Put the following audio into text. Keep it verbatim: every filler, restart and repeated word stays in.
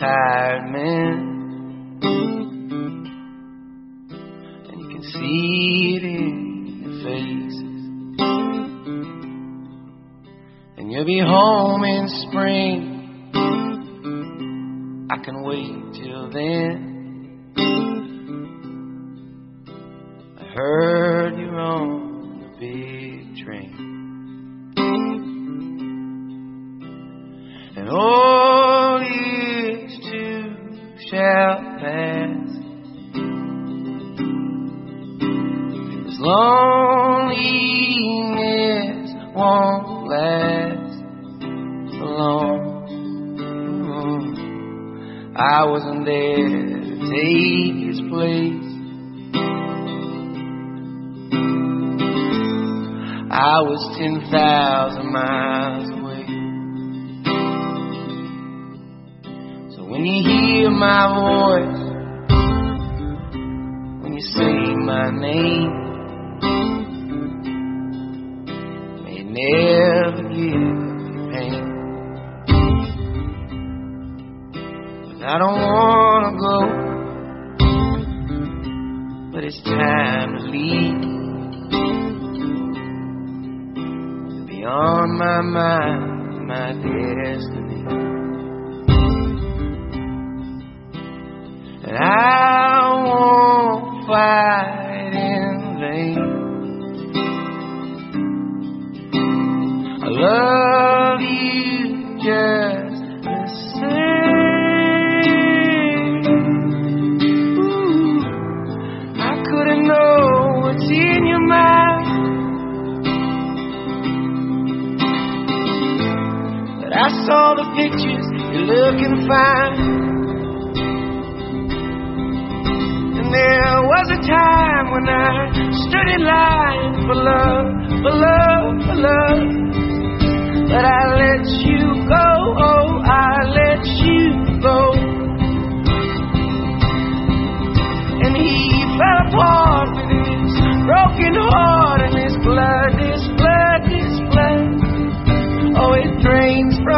tired men, and you can see it in their faces. And you'll be home in spring. I can wait till then. I heard you're on the big train, and all years too shall pass. As loneliness won't last for long. I wasn't there to take his place. I was ten thousand miles away. So when you hear my voice, when you say my name, may it never give you pain. I don't wanna go, but it's time to leave. Beyond my mind, my destiny. And I won't fight in vain. I love you just the same. Ooh, I couldn't know what's in your mind, but I saw the pictures, you're looking fine. There was a time when I stood in line for love, for love, for love. But I let you go, oh, I let you go. And he fell apart with his broken heart, and his blood, his blood, his blood. Oh, it drains from